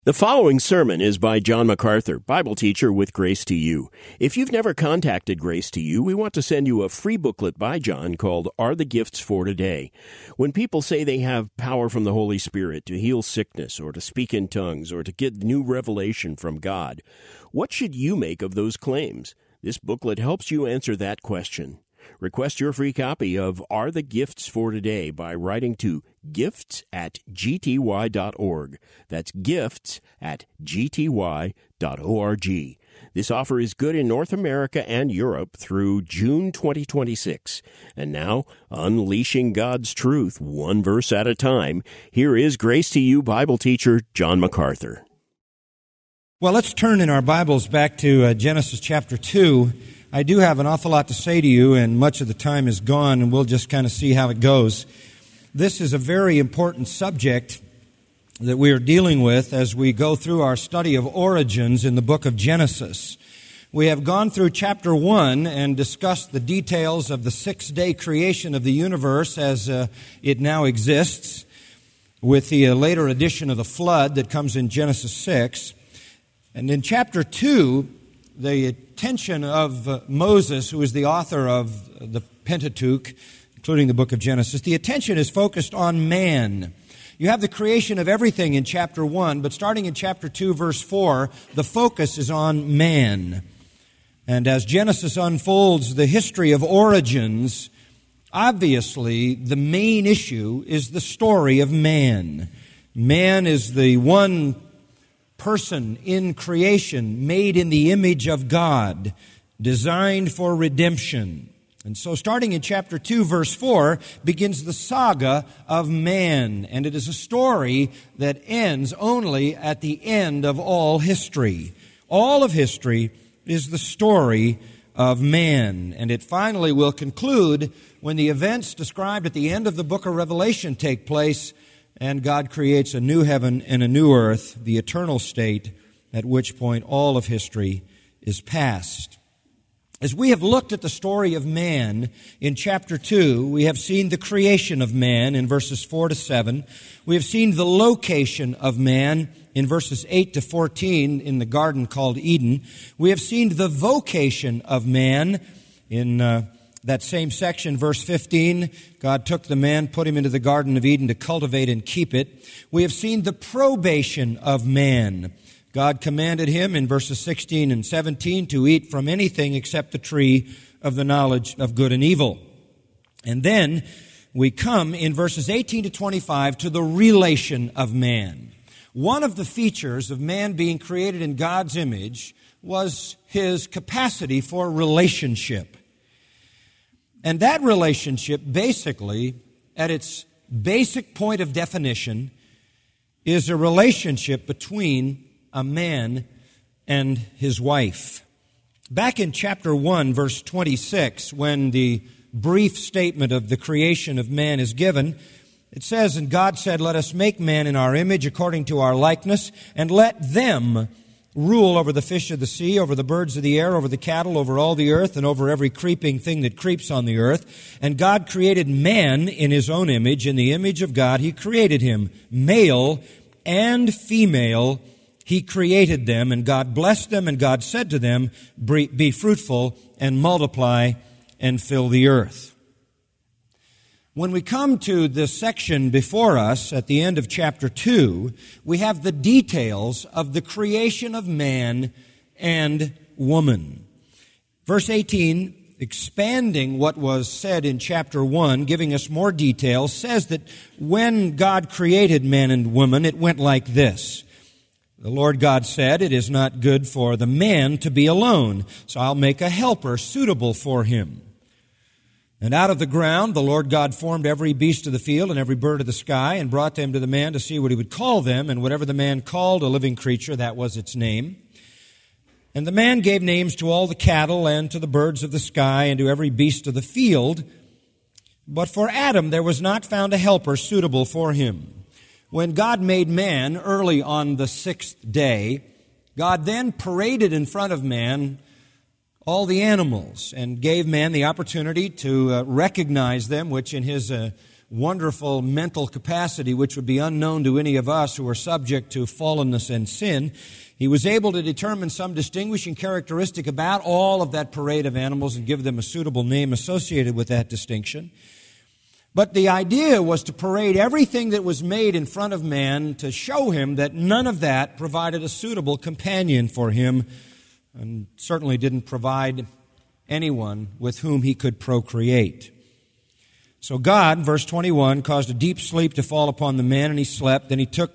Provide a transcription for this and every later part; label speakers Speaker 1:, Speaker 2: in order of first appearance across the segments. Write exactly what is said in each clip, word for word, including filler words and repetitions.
Speaker 1: The following sermon is by John MacArthur, Bible teacher with Grace to You. If you've never contacted Grace to You, we want to send you a free booklet by John called Are the Gifts for Today? When people say they have power from the Holy Spirit to heal sickness or to speak in tongues or to get new revelation from God, what should you make of those claims? This booklet helps you answer that question. Request your free copy of Are the Gifts for Today by writing to gifts at g t y dot org. That's gifts at g t y dot org. This offer is good in North America and Europe through June twenty twenty-six. And now, unleashing God's truth one verse at a time, here is Grace to You Bible teacher John MacArthur.
Speaker 2: Well, let's turn in our Bibles back to uh, Genesis chapter two. I do have an awful lot to say to you, and much of the time is gone, and we'll just kind of see how it goes. This is a very important subject that we are dealing with as we go through our study of origins in the book of Genesis. We have gone through chapter one and discussed the details of the six-day creation of the universe as uh, it now exists, with the uh, later addition of the flood that comes in Genesis six. And in chapter two, the attention of uh, Moses, who is the author of the Pentateuch, including the book of Genesis, the attention is focused on man. You have the creation of everything in chapter one, but starting in chapter two, verse four, the focus is on man. And as Genesis unfolds the history of origins, obviously the main issue is the story of man. Man is the one person in creation made in the image of God, designed for redemption. And so starting in chapter two, verse four, begins the saga of man. And it is a story that ends only at the end of all history. All of history is the story of man. And it finally will conclude when the events described at the end of the book of Revelation take place, and God creates a new heaven and a new earth, the eternal state, at which point all of history is past. As we have looked at the story of man in chapter two, we have seen the creation of man in verses four to seven. We have seen the location of man in verses eight to fourteen in the garden called Eden. We have seen the vocation of man in uh, that same section, verse fifteen. God took the man, put him into the Garden of Eden to cultivate and keep it. We have seen the probation of man. God commanded him in verses sixteen and seventeen to eat from anything except the tree of the knowledge of good and evil. And then we come in verses eighteen to twenty-five to the relation of man. One of the features of man being created in God's image was his capacity for relationship. And that relationship, basically, at its basic point of definition, is a relationship between a man and his wife. Back in chapter one, verse twenty-six, when the brief statement of the creation of man is given, it says, "And God said, let us make man in our image according to our likeness, and let them rule over the fish of the sea, over the birds of the air, over the cattle, over all the earth, and over every creeping thing that creeps on the earth. And God created man in his own image. In the image of God he created him. Male and female he created them. And God blessed them, and God said to them, be fruitful and multiply and fill the earth." When we come to the section before us at the end of chapter two, we have the details of the creation of man and woman. Verse eighteen, expanding what was said in chapter one, giving us more details, says that when God created man and woman, it went like this. The Lord God said, "It is not good for the man to be alone, so I'll make a helper suitable for him. And out of the ground the Lord God formed every beast of the field and every bird of the sky and brought them to the man to see what he would call them. And whatever the man called a living creature, that was its name. And the man gave names to all the cattle and to the birds of the sky and to every beast of the field. But for Adam there was not found a helper suitable for him." When God made man early on the sixth day, God then paraded in front of man all the animals and gave man the opportunity to uh, recognize them, which in his uh, wonderful mental capacity which would be unknown to any of us who are subject to fallenness and sin. He was able to determine some distinguishing characteristic about all of that parade of animals and give them a suitable name associated with that distinction. But the idea was to parade everything that was made in front of man to show him that none of that provided a suitable companion for him, and certainly didn't provide anyone with whom he could procreate. So God, verse twenty-one, caused a deep sleep to fall upon the man, and he slept. Then he took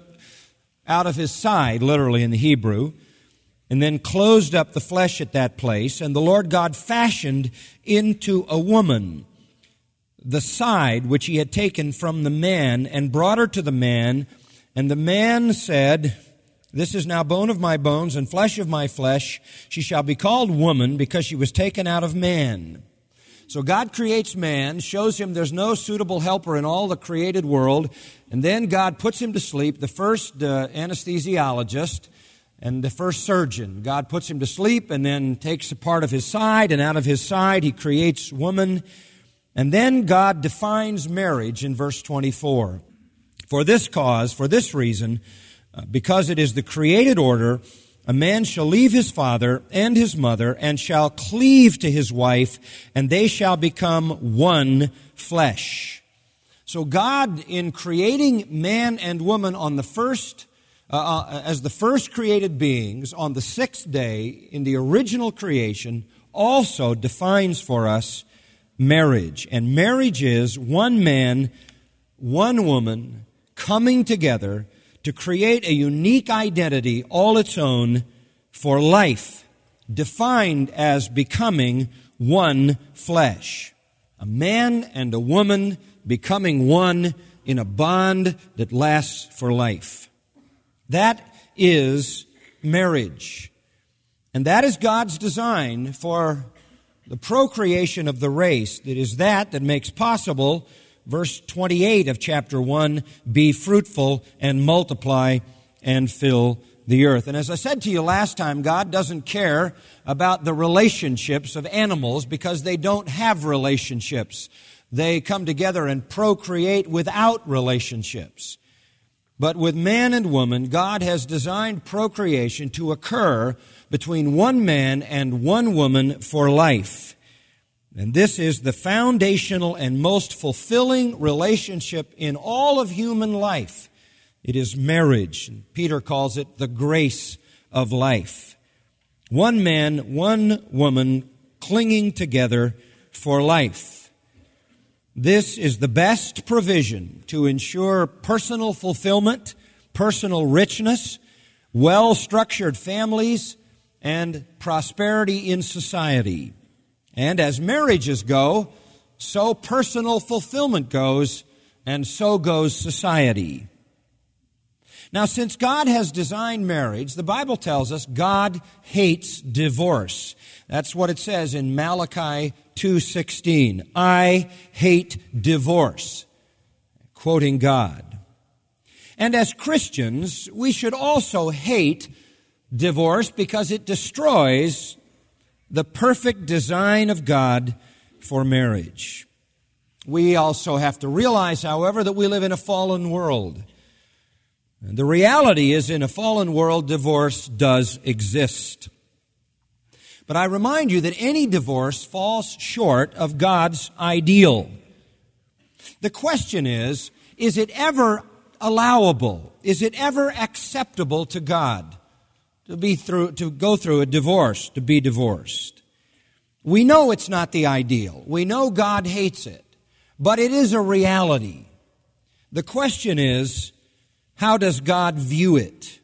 Speaker 2: out of his side, literally in the Hebrew, and then closed up the flesh at that place. And the Lord God fashioned into a woman the side which he had taken from the man, and brought her to the man. And the man said, "This is now bone of my bones and flesh of my flesh. She shall be called woman, because she was taken out of man." So God creates man, shows him there's no suitable helper in all the created world, and then God puts him to sleep, the first uh, anesthesiologist and the first surgeon. God puts him to sleep and then takes a part of his side, and out of his side he creates woman. And then God defines marriage in verse twenty-four. For this cause, for this reason, uh, because it is the created order, a man shall leave his father and his mother, and shall cleave to his wife, and they shall become one flesh. So God, in creating man and woman on the first, uh, as the first created beings, on the sixth day, in the original creation, also defines for us marriage. And marriage is one man, one woman, coming together to create a unique identity all its own for life, defined as becoming one flesh. A man and a woman becoming one in a bond that lasts for life. That is marriage. And that is God's design for the procreation of the race. It is that that makes possible verse twenty-eight of chapter one, be fruitful and multiply and fill the earth. And as I said to you last time, God doesn't care about the relationships of animals because they don't have relationships. They come together and procreate without relationships. But with man and woman, God has designed procreation to occur between one man and one woman for life. And this is the foundational and most fulfilling relationship in all of human life. It is marriage. Peter calls it the grace of life. One man, one woman clinging together for life. This is the best provision to ensure personal fulfillment, personal richness, well-structured families, and prosperity in society. And as marriages go, so personal fulfillment goes, and so goes society. Now, since God has designed marriage, the Bible tells us God hates divorce. That's what it says in Malachi two sixteen. I hate divorce, quoting God. And as Christians, we should also hate divorce because it destroys the perfect design of God for marriage. We also have to realize, however, that we live in a fallen world. And the reality is, in a fallen world, divorce does exist. But I remind you that any divorce falls short of God's ideal. The question is, is it ever allowable? Is it ever acceptable to God to be through, to go through a divorce, to be divorced? We know it's not the ideal. We know God hates it. But it is a reality. The question is, how does God view it?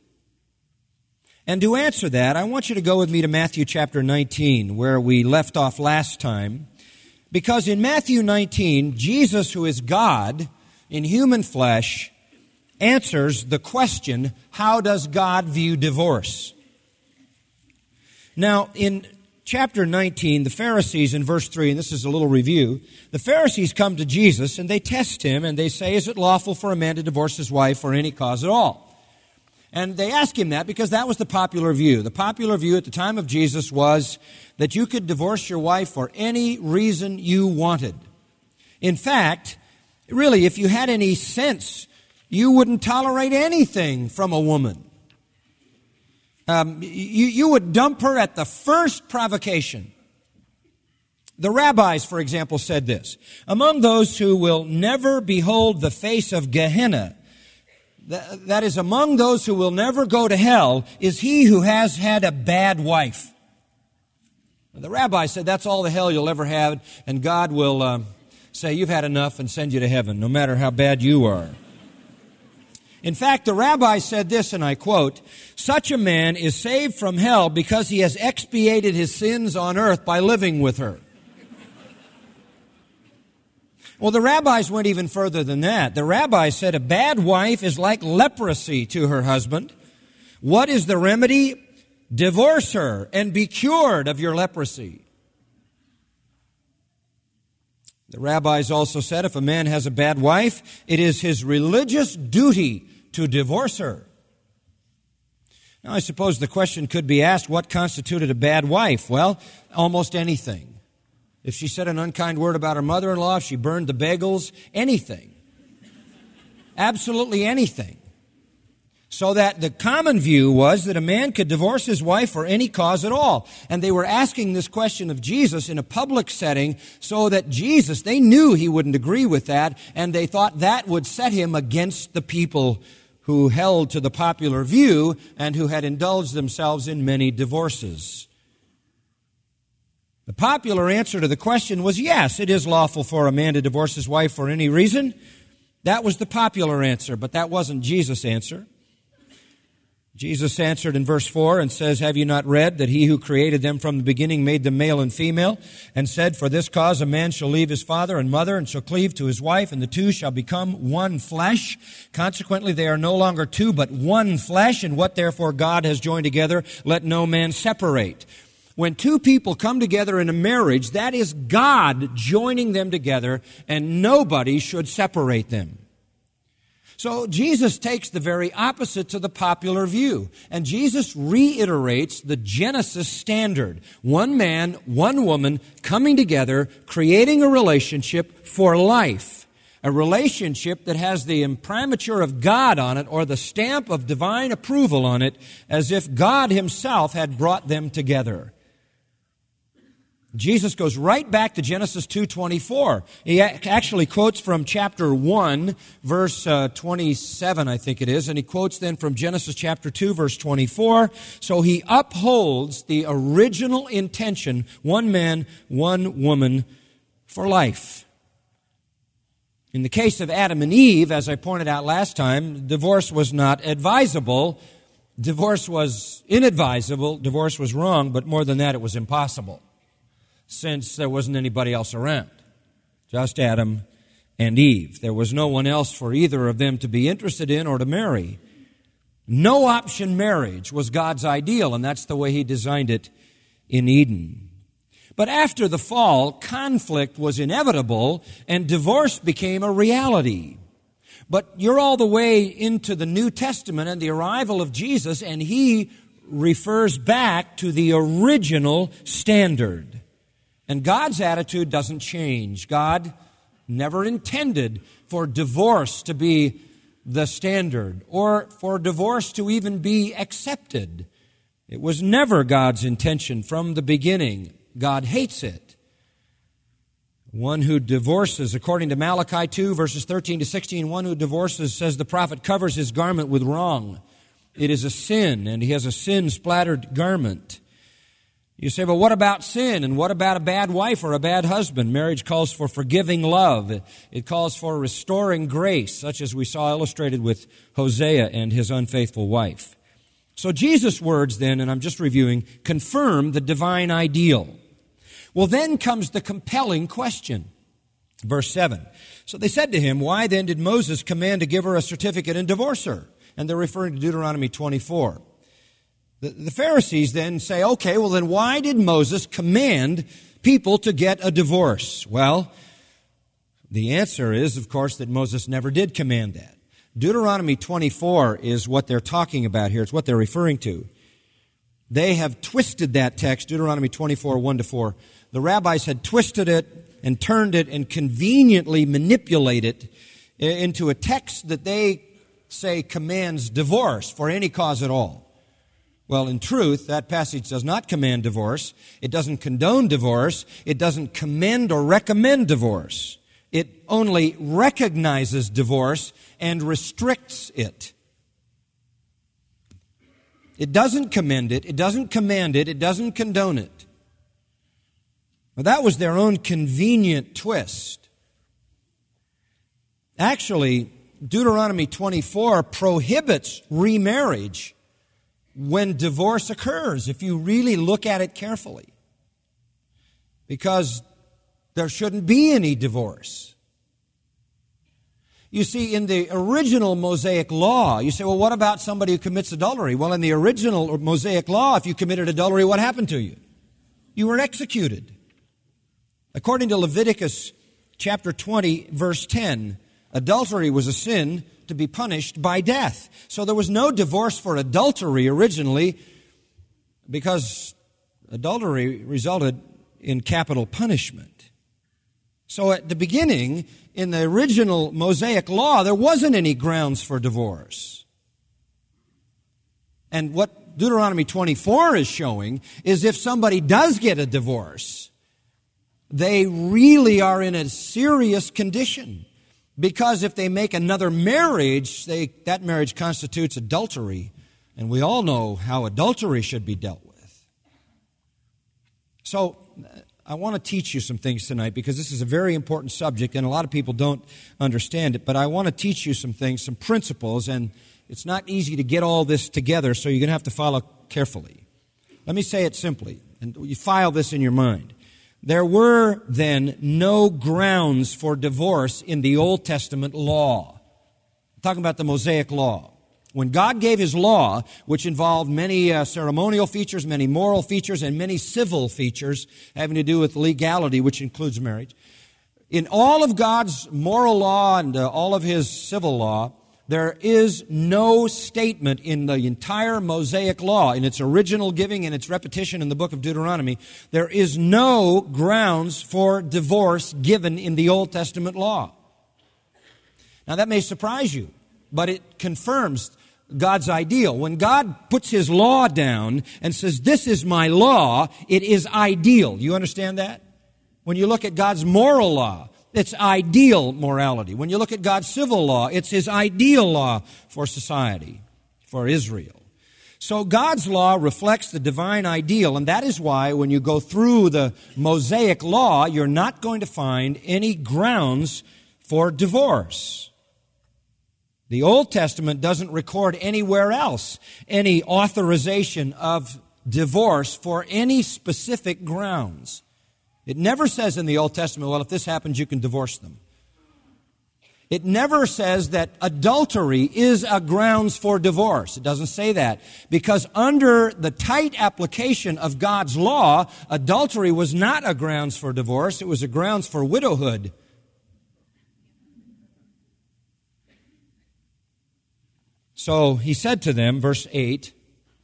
Speaker 2: And to answer that, I want you to go with me to Matthew chapter nineteen, where we left off last time. Because in Matthew nineteen, Jesus, who is God in human flesh, answers the question, how does God view divorce? Now, in chapter nineteen, the Pharisees in verse three, and this is a little review, the Pharisees come to Jesus and they test him and they say, is it lawful for a man to divorce his wife for any cause at all? And they ask him that because that was the popular view. The popular view at the time of Jesus was that you could divorce your wife for any reason you wanted. In fact, Really, if you had any sense, you wouldn't tolerate anything from a woman. Um, you, you would dump her at the first provocation. The rabbis, for example, said this: among those who will never behold the face of Gehenna, that, that is, among those who will never go to hell, is he who has had a bad wife. The rabbi said that's all the hell you'll ever have, and God will um, say you've had enough and send you to heaven, no matter how bad you are. In fact, the rabbi said this, and I quote, "Such a man is saved from hell because he has expiated his sins on earth by living with her." Well, the rabbis went even further than that. The rabbis said a bad wife is like leprosy to her husband. What is the remedy? Divorce her and be cured of your leprosy. The rabbis also said if a man has a bad wife, it is his religious duty to divorce her. Now, I suppose the question could be asked, what constituted a bad wife? Well, almost anything. If she said an unkind word about her mother-in-law, if she burned the bagels, anything. Absolutely anything. So that the common view was that a man could divorce his wife for any cause at all. And they were asking this question of Jesus in a public setting so that Jesus, they knew he wouldn't agree with that, and they thought that would set him against the people who held to the popular view and who had indulged themselves in many divorces. The popular answer to the question was yes, it is lawful for a man to divorce his wife for any reason. That was the popular answer, but that wasn't Jesus' answer. Jesus answered in verse four and says, "Have you not read that he who created them from the beginning made them male and female, and said, for this cause a man shall leave his father and mother and shall cleave to his wife, and the two shall become one flesh. Consequently, they are no longer two, but one flesh, and what therefore God has joined together, let no man separate." When two people come together in a marriage, that is God joining them together, and nobody should separate them. So Jesus takes the very opposite to the popular view, and Jesus reiterates the Genesis standard. One man, one woman coming together, creating a relationship for life. A relationship that has the imprimatur of God on it, or the stamp of divine approval on it, as if God himself had brought them together. Jesus goes right back to Genesis two twenty-four. He actually quotes from chapter one, verse uh, twenty-seven, I think it is, and he quotes then from Genesis chapter two, verse twenty-four. So he upholds the original intention, one man, one woman, for life. In the case of Adam and Eve, as I pointed out last time, divorce was not advisable. Divorce was inadvisable. Divorce was wrong, but more than that, it was impossible, since there wasn't anybody else around. Just Adam and Eve. There was no one else for either of them to be interested in or to marry. No option marriage was God's ideal, and that's the way he designed it in Eden. But after the fall, conflict was inevitable, and divorce became a reality. But you're all the way into the New Testament and the arrival of Jesus, and he refers back to the original standard. And God's attitude doesn't change. God never intended for divorce to be the standard, or for divorce to even be accepted. It was never God's intention from the beginning. God hates it. One who divorces, according to Malachi two, verses thirteen to sixteen, one who divorces, says the prophet, covers his garment with wrong. It is a sin, and he has a sin-splattered garment. You say, well, what about sin? And what about a bad wife or a bad husband? Marriage calls for forgiving love. It calls for restoring grace, such as we saw illustrated with Hosea and his unfaithful wife. So Jesus' words then, and I'm just reviewing, confirm the divine ideal. Well, then comes the compelling question. Verse seven. So they said to him, why then did Moses command to give her a certificate and divorce her? And they're referring to Deuteronomy twenty-four. The Pharisees then say, okay, well then why did Moses command people to get a divorce? Well, the answer is, of course, that Moses never did command that. Deuteronomy twenty-four is what they're talking about here. It's what they're referring to. They have twisted that text, Deuteronomy twenty-four, one to four. The rabbis had twisted it and turned it and conveniently manipulated it into a text that they say commands divorce for any cause at all. Well, in truth, that passage does not command divorce. It doesn't condone divorce. It doesn't commend or recommend divorce. It only recognizes divorce and restricts it. It doesn't commend it. It doesn't command it. It doesn't condone it. Well, that was their own convenient twist. Actually, Deuteronomy twenty-four prohibits remarriage when divorce occurs, if you really look at it carefully. Because there shouldn't be any divorce. You see, in the original Mosaic law, you say, well, what about somebody who commits adultery? Well, in the original Mosaic law, if you committed adultery, what happened to you? You were executed. According to Leviticus chapter twenty, verse ten, adultery was a sin to be punished by death. So there was no divorce for adultery originally because adultery resulted in capital punishment. So at the beginning, in the original Mosaic law, there wasn't any grounds for divorce. And what Deuteronomy twenty-four is showing is if somebody does get a divorce, they really are in a serious condition. Because if they make another marriage, they, that marriage constitutes adultery. And we all know how adultery should be dealt with. So I want to teach you some things tonight because this is a very important subject and a lot of people don't understand it. But I want to teach you some things, some principles, and it's not easy to get all this together, so you're going to have to follow carefully. Let me say it simply, and you file this in your mind. There were then no grounds for divorce in the Old Testament law. I'm talking about the Mosaic law. When God gave His law, which involved many uh, ceremonial features, many moral features, and many civil features having to do with legality, which includes marriage, in all of God's moral law and uh, all of His civil law, there is no statement in the entire Mosaic law, in its original giving and its repetition in the book of Deuteronomy, there is no grounds for divorce given in the Old Testament law. Now that may surprise you, but it confirms God's ideal. When God puts His law down and says, this is my law, it is ideal. You understand that? When you look at God's moral law, it's ideal morality. When you look at God's civil law, it's His ideal law for society, for Israel. So God's law reflects the divine ideal, and that is why when you go through the Mosaic law, you're not going to find any grounds for divorce. The Old Testament doesn't record anywhere else any authorization of divorce for any specific grounds. It never says in the Old Testament, well, if this happens, you can divorce them. It never says that adultery is a grounds for divorce. It doesn't say that. Because under the tight application of God's law, adultery was not a grounds for divorce. It was a grounds for widowhood. So He said to them, verse eight,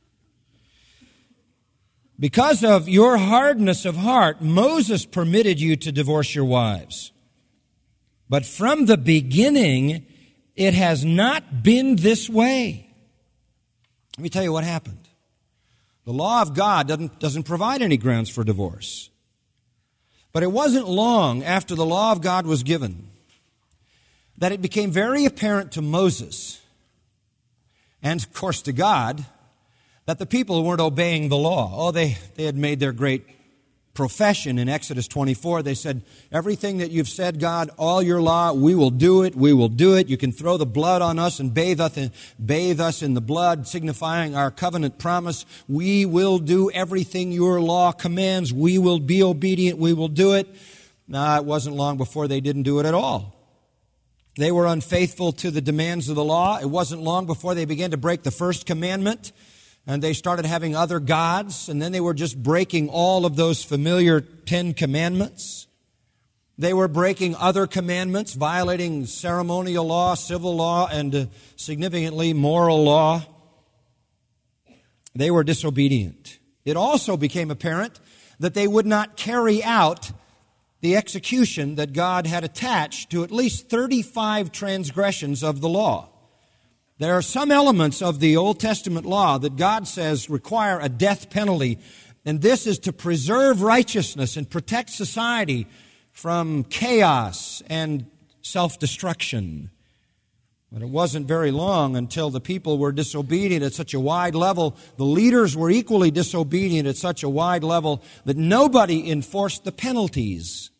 Speaker 2: because of your hardness of heart, Moses permitted you to divorce your wives. But from the beginning, it has not been this way. Let me tell you what happened. The law of God doesn't, doesn't provide any grounds for divorce. But it wasn't long after the law of God was given that it became very apparent to Moses, and of course to God, that the people weren't obeying the law. Oh, they, they had made their great profession in Exodus twenty-four. They said, everything that you've said, God, all your law, we will do it, we will do it. You can throw the blood on us and bathe us in, bathe us in the blood, signifying our covenant promise. We will do everything your law commands. We will be obedient. We will do it. Now, it wasn't long before they didn't do it at all. They were unfaithful to the demands of the law. It wasn't long before they began to break the first commandment. And they started having other gods, and then they were just breaking all of those familiar Ten Commandments. They were breaking other commandments, violating ceremonial law, civil law, and uh, significantly moral law. They were disobedient. It also became apparent that they would not carry out the execution that God had attached to at least thirty-five transgressions of the law. There are some elements of the Old Testament law that God says require a death penalty, and this is to preserve righteousness and protect society from chaos and self-destruction. But it wasn't very long until the people were disobedient at such a wide level. The leaders were equally disobedient at such a wide level that nobody enforced the penalties.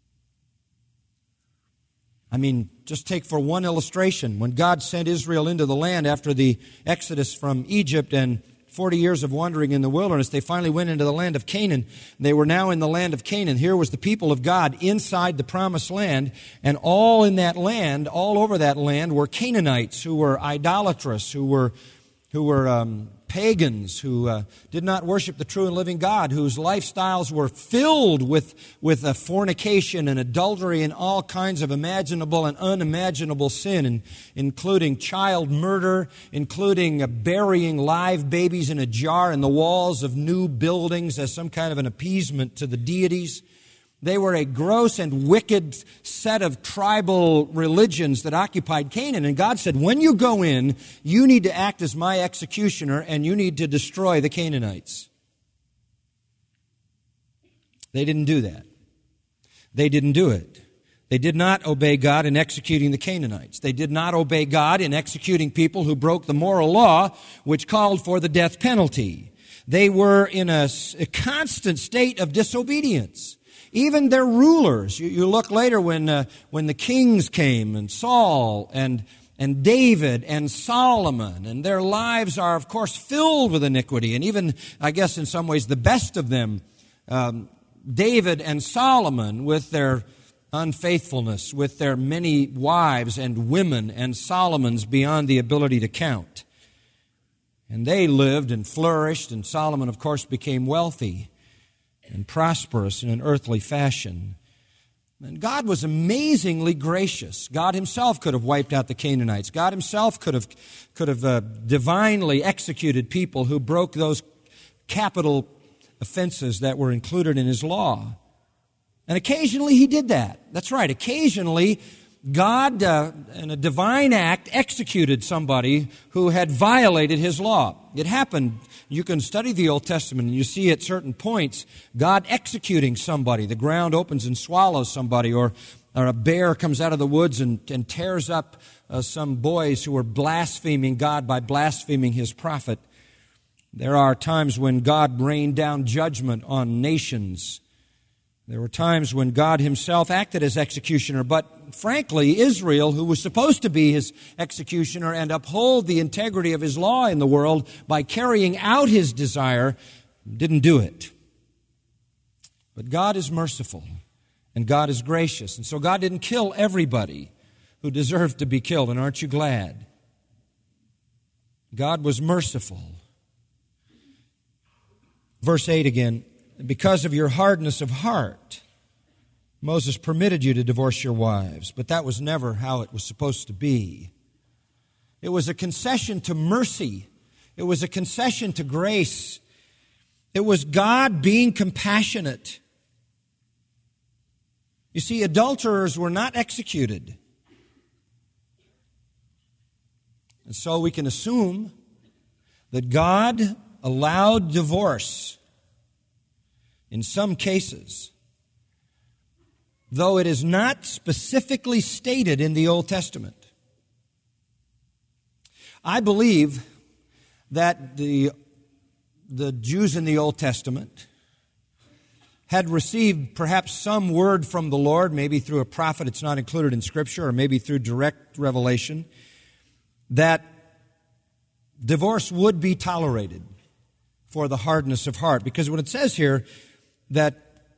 Speaker 2: I mean, just take for one illustration, when God sent Israel into the land after the exodus from Egypt and forty years of wandering in the wilderness, they finally went into the land of Canaan. They were now in the land of Canaan. Here was the people of God inside the promised land, and all in that land, all over that land, were Canaanites who were idolatrous, who were who were um, pagans, who uh, did not worship the true and living God, whose lifestyles were filled with, with uh, fornication and adultery and all kinds of imaginable and unimaginable sin, and, including child murder, including uh, burying live babies in a jar in the walls of new buildings as some kind of an appeasement to the deities. They were a gross and wicked set of tribal religions that occupied Canaan. And God said, when you go in, you need to act as my executioner and you need to destroy the Canaanites. They didn't do that. They didn't do it. They did not obey God in executing the Canaanites. They did not obey God in executing people who broke the moral law, which called for the death penalty. They were in a, a constant state of disobedience. Even their rulers. You, you look later when uh, when the kings came, and Saul and and David and Solomon, and their lives are, of course, filled with iniquity. And even, I guess, in some ways, the best of them, um, David and Solomon, with their unfaithfulness, with their many wives and women, and Solomon's beyond the ability to count. And they lived and flourished, and Solomon, of course, became wealthy and prosperous in an earthly fashion. And God was amazingly gracious. God himself could have wiped out the Canaanites. God himself could have, could have uh, divinely executed people who broke those capital offenses that were included in his law. And occasionally he did that. That's right. Occasionally God, uh, in a divine act, executed somebody who had violated his law. It happened. You can study the Old Testament and you see at certain points God executing somebody. The ground opens and swallows somebody, or, or a bear comes out of the woods and, and tears up uh, some boys who were blaspheming God by blaspheming his prophet. There are times when God rained down judgment on nations. There were times when God himself acted as executioner, but frankly, Israel, who was supposed to be his executioner and uphold the integrity of his law in the world by carrying out his desire, didn't do it. But God is merciful, and God is gracious, and so God didn't kill everybody who deserved to be killed, and aren't you glad? God was merciful. Verse eight again. Because of your hardness of heart, Moses permitted you to divorce your wives, but that was never how it was supposed to be. It was a concession to mercy. It was a concession to grace. It was God being compassionate. You see, adulterers were not executed. And so we can assume that God allowed divorce in some cases, though it is not specifically stated in the Old Testament. I believe that the, the Jews in the Old Testament had received perhaps some word from the Lord, maybe through a prophet, it's not included in Scripture, or maybe through direct revelation, that divorce would be tolerated for the hardness of heart. Because when it says here that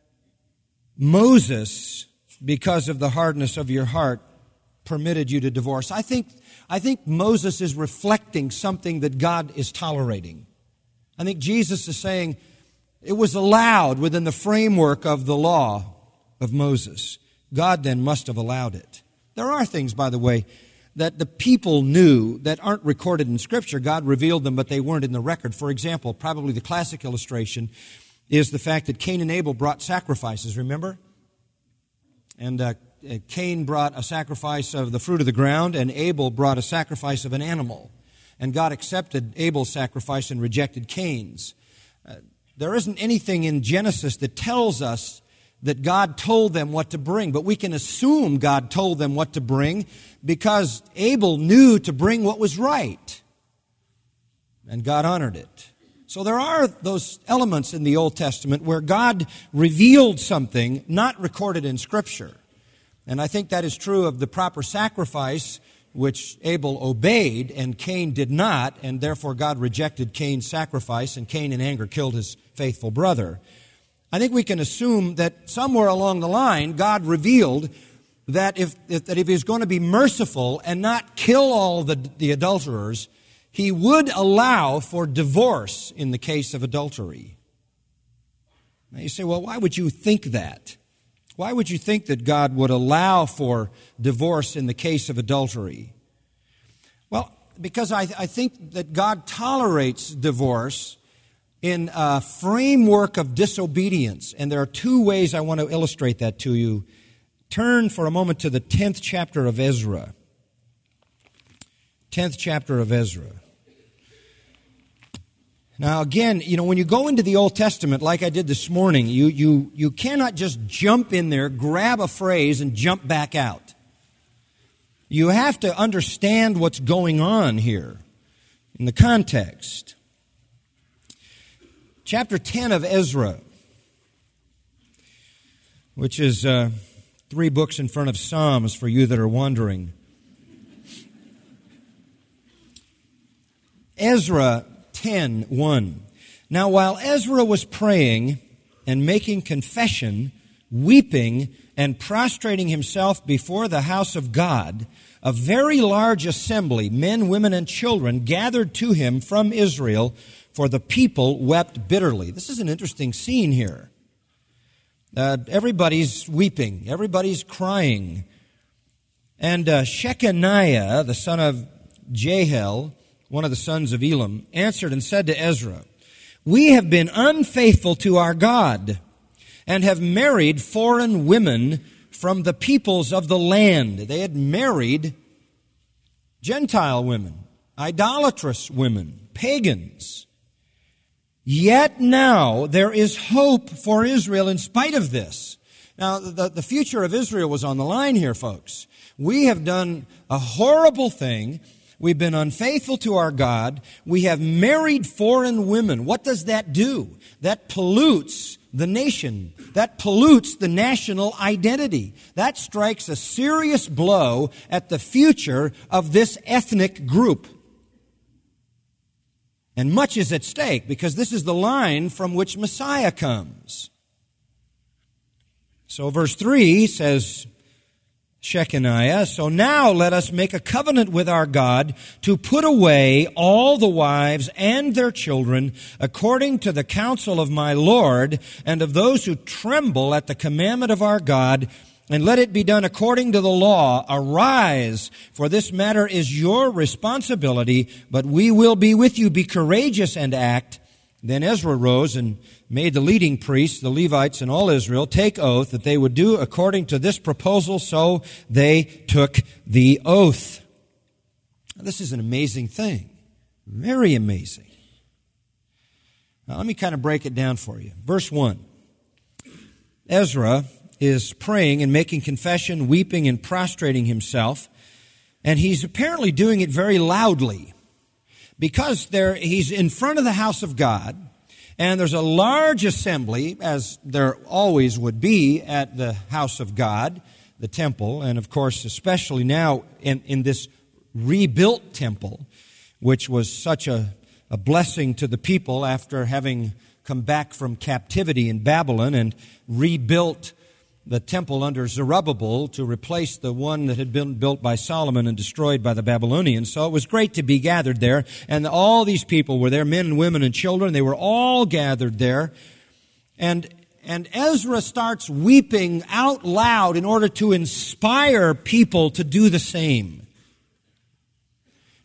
Speaker 2: Moses, because of the hardness of your heart, permitted you to divorce, I think, I think Moses is reflecting something that God is tolerating. I think Jesus is saying it was allowed within the framework of the law of Moses. God then must have allowed it. There are things, by the way, that the people knew that aren't recorded in Scripture. God revealed them, but they weren't in the record. For example, probably the classic illustration is the fact that Cain and Abel brought sacrifices, remember? And uh, Cain brought a sacrifice of the fruit of the ground, and Abel brought a sacrifice of an animal. And God accepted Abel's sacrifice and rejected Cain's. Uh, there isn't anything in Genesis that tells us that God told them what to bring, but we can assume God told them what to bring because Abel knew to bring what was right, and God honored it. So there are those elements in the Old Testament where God revealed something not recorded in Scripture. And I think that is true of the proper sacrifice, which Abel obeyed and Cain did not, and therefore God rejected Cain's sacrifice, and Cain in anger killed his faithful brother. I think we can assume that somewhere along the line, God revealed that if, if, that if he was going to be merciful and not kill all the, the adulterers, he would allow for divorce in the case of adultery. Now you say, well, why would you think that? Why would you think that God would allow for divorce in the case of adultery? Well, because I, I think that God tolerates divorce in a framework of disobedience. And there are two ways I want to illustrate that to you. Turn for a moment to the tenth chapter of Ezra. tenth chapter of Ezra. Now again, you know, when you go into the Old Testament, like I did this morning, you, you, you cannot just jump in there, grab a phrase, and jump back out. You have to understand what's going on here in the context. Chapter ten of Ezra, which is uh, three books in front of Psalms for you that are wondering. Ezra ten one. Now while Ezra was praying and making confession, weeping and prostrating himself before the house of God, a very large assembly, men, women, and children, gathered to him from Israel, for the people wept bitterly. This is an interesting scene here. Uh, everybody's weeping. Everybody's crying. And uh, Shechaniah, the son of Jehiel, one of the sons of Elam, answered and said to Ezra, "We have been unfaithful to our God and have married foreign women from the peoples of the land." They had married Gentile women, idolatrous women, pagans. "Yet now there is hope for Israel in spite of this." Now, the, the future of Israel was on the line here, folks. We have done a horrible thing. We've been unfaithful to our God. We have married foreign women. What does that do? That pollutes the nation. That pollutes the national identity. That strikes a serious blow at the future of this ethnic group. And much is at stake because this is the line from which Messiah comes. So verse three says, Shechaniah, "So now let us make a covenant with our God to put away all the wives and their children according to the counsel of my Lord and of those who tremble at the commandment of our God, and let it be done according to the law. Arise, for this matter is your responsibility, but we will be with you. Be courageous and act." Then Ezra rose and made the leading priests, the Levites, and all Israel take oath that they would do according to this proposal, so they took the oath. Now, this is an amazing thing. Very amazing. Now, let me kind of break it down for you. Verse one. Ezra is praying and making confession, weeping and prostrating himself, and he's apparently doing it very loudly. Because there, he's in front of the house of God, and there's a large assembly, as there always would be at the house of God, the temple, and of course, especially now in, in this rebuilt temple, which was such a, a blessing to the people after having come back from captivity in Babylon and rebuilt the temple under Zerubbabel to replace the one that had been built by Solomon and destroyed by the Babylonians. So it was great to be gathered there. And all these people were there, men and women and children. They were all gathered there. And, and Ezra starts weeping out loud in order to inspire people to do the same.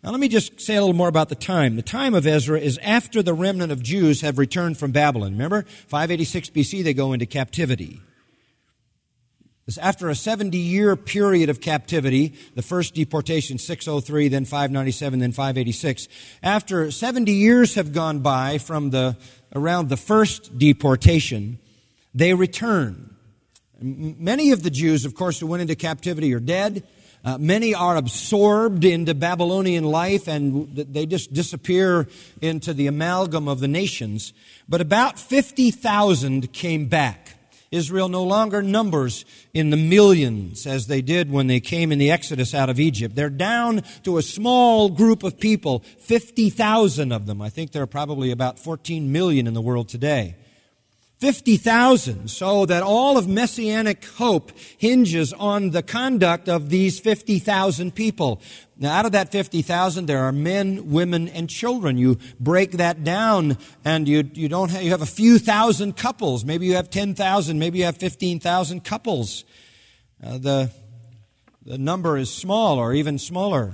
Speaker 2: Now let me just say a little more about the time. The time of Ezra is after the remnant of Jews have returned from Babylon. Remember, five eighty-six B C they go into captivity. It's after a seventy-year period of captivity, the first deportation, six oh three, then five ninety-seven, then five eighty-six. After seventy years have gone by from the around the first deportation, they return. Many of the Jews, of course, who went into captivity are dead. Uh, many are absorbed into Babylonian life and they just disappear into the amalgam of the nations. But about fifty thousand came back. Israel no longer numbers in the millions as they did when they came in the Exodus out of Egypt. They're down to a small group of people, fifty thousand of them. I think there are probably about fourteen million in the world today. fifty thousand, so that all of Messianic hope hinges on the conduct of these fifty thousand people. Now, out of that fifty thousand, there are men, women, and children. You break that down, and you you don't have, you have a few thousand couples. Maybe you have ten thousand. Maybe you have fifteen thousand couples. Uh, the the number is small, or even smaller.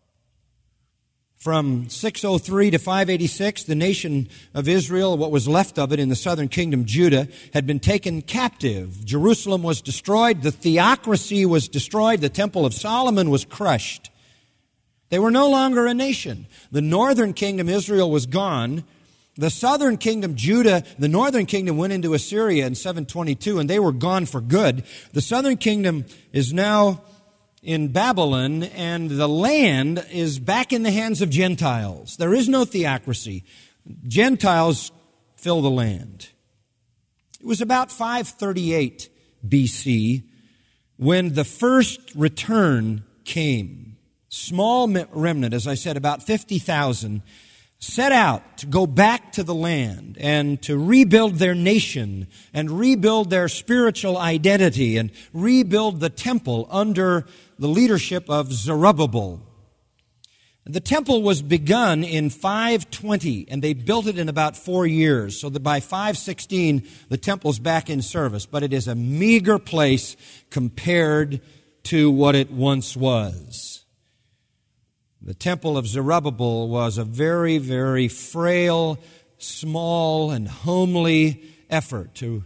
Speaker 2: From six oh three to five eighty-six, the nation of Israel, what was left of it in the southern kingdom, Judah, had been taken captive. Jerusalem was destroyed. The theocracy was destroyed. The Temple of Solomon was crushed. They were no longer a nation. The northern kingdom, Israel, was gone. The southern kingdom, Judah, the northern kingdom went into Assyria in seven twenty-two, and they were gone for good. The southern kingdom is now in Babylon, and the land is back in the hands of Gentiles. There is no theocracy. Gentiles fill the land. It was about five thirty-eight B C when the first return came. Small remnant, as I said, about fifty thousand, set out to go back to the land and to rebuild their nation and rebuild their spiritual identity and rebuild the temple under the leadership of Zerubbabel. The temple was begun in five twenty, and they built it in about four years, so that by five sixteen, the temple's back in service. But it is a meager place compared to what it once was. The temple of Zerubbabel was a very, very frail, small, and homely effort to,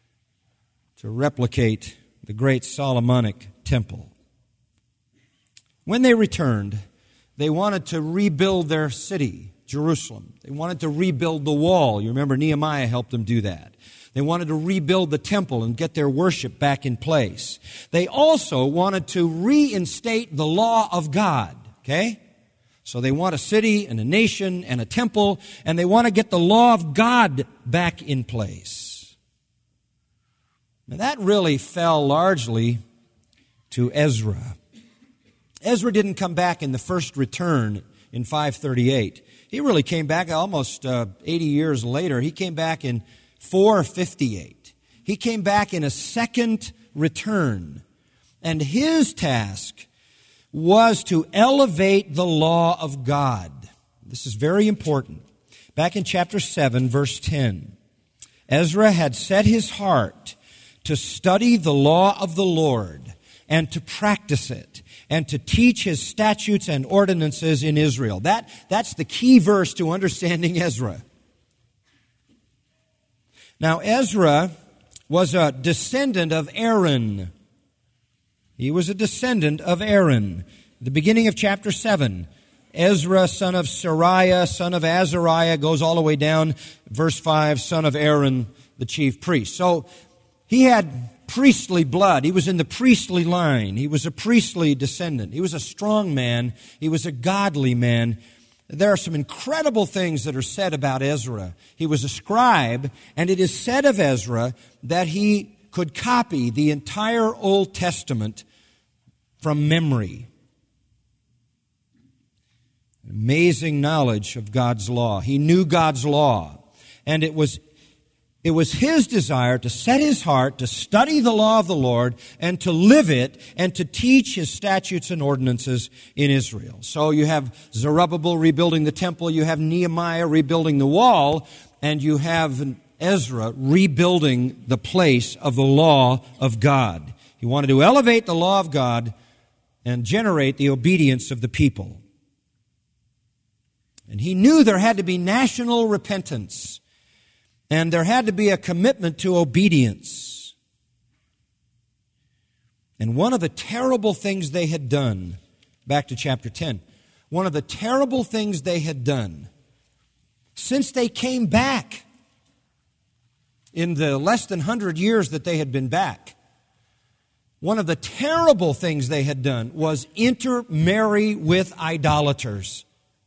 Speaker 2: to replicate the great Solomonic temple. When they returned, they wanted to rebuild their city, Jerusalem. They wanted to rebuild the wall. You remember Nehemiah helped them do that. They wanted to rebuild the temple and get their worship back in place. They also wanted to reinstate the law of God. Okay? So they want a city and a nation and a temple, and they want to get the law of God back in place. Now that really fell largely to Ezra. Ezra didn't come back in the first return in five thirty-eight. He really came back almost uh, eighty years later. He came back in four fifty-eight. He came back in a second return. And his task was to elevate the law of God. This is very important. Back in chapter seven, verse ten, Ezra had set his heart to study the law of the Lord and to practice it and to teach his statutes and ordinances in Israel. That, that's the key verse to understanding Ezra. Now, Ezra was a descendant of Aaron. He was a descendant of Aaron. The beginning of chapter seven, Ezra, son of Sariah, son of Azariah, goes all the way down. Verse five, son of Aaron, the chief priest. So he had priestly blood. He was in the priestly line. He was a priestly descendant. He was a strong man. He was a godly man. There are some incredible things that are said about Ezra. He was a scribe, and it is said of Ezra that he could copy the entire Old Testament from memory. Amazing knowledge of God's law. He knew God's law. And it was, it was his desire to set his heart to study the law of the Lord and to live it and to teach his statutes and ordinances in Israel. So you have Zerubbabel rebuilding the temple, you have Nehemiah rebuilding the wall, and you have Ezra rebuilding the place of the law of God. He wanted to elevate the law of God and generate the obedience of the people. And he knew there had to be national repentance. And there had to be a commitment to obedience. And one of the terrible things they had done, back to chapter ten, one of the terrible things they had done since they came back in the less than one hundred years that they had been back, one of the terrible things they had done was intermarry with idolaters.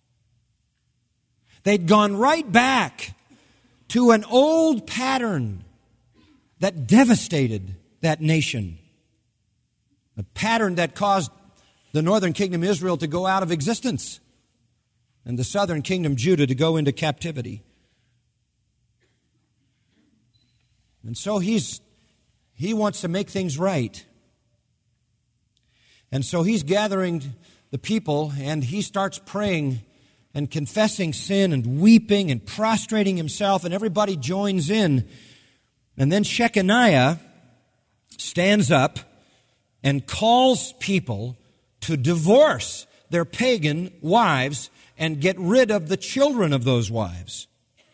Speaker 2: They'd gone right back to an old pattern that devastated that nation. A pattern that caused the northern kingdom Israel to go out of existence and the southern kingdom Judah to go into captivity. And so he's he wants to make things right. And so he's gathering the people and he starts praying and confessing sin and weeping and prostrating himself, and everybody joins in. And then Shechaniah stands up and calls people to divorce their pagan wives and get rid of the children of those wives.